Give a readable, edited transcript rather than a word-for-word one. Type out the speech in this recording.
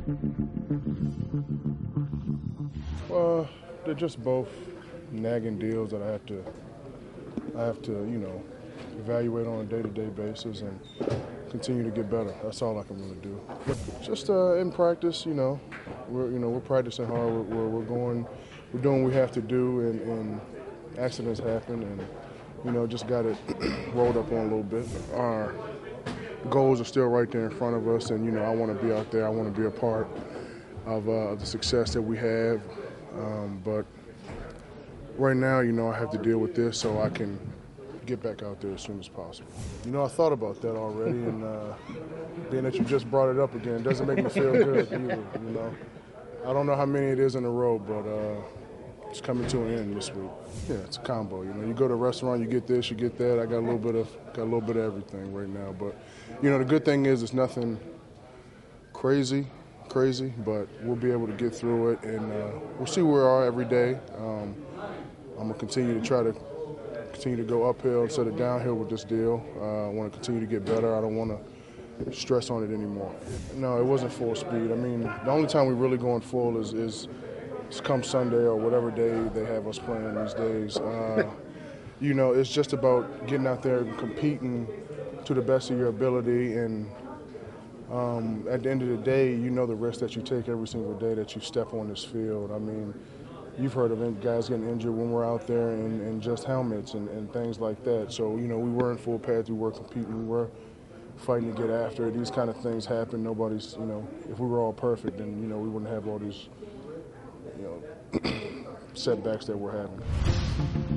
They're just both nagging deals that I have to, evaluate on a day-to-day basis and continue to get better. That's all I can really do. Just in practice, we're practicing hard. We're doing what we have to do, and accidents happen, and just got it rolled up on a little bit. Our goals are still right there in front of us, and I want to be out there. I want to be a part of the success that we have. But right now, I have to deal with this so I can get back out there as soon as possible. I thought about that already, and being that you just brought it up again doesn't make me feel good either. I don't know how many it is in a row, but it's coming to an end this week. Yeah, it's a combo. You go to a restaurant, you get this, you get that. I got a little bit of everything right now. But the good thing is it's nothing crazy, but we'll be able to get through it, and we'll see where we are every day. I'm gonna continue to go uphill instead of downhill with this deal. I want to continue to get better. I don't want to stress on it anymore. No, it wasn't full speed. I mean, the only time we're really going full is come Sunday or whatever day they have us playing these days. It's just about getting out there and competing to the best of your ability, and at the end of the day, the risk that you take every single day that you step on this field. I mean, you've heard of guys getting injured when we're out there in just helmets and things like that. So, we were in full pads, we were competing, we were fighting to get after it. These kind of things happen. Nobody's, if we were all perfect, then, we wouldn't have all these, setbacks that we're having.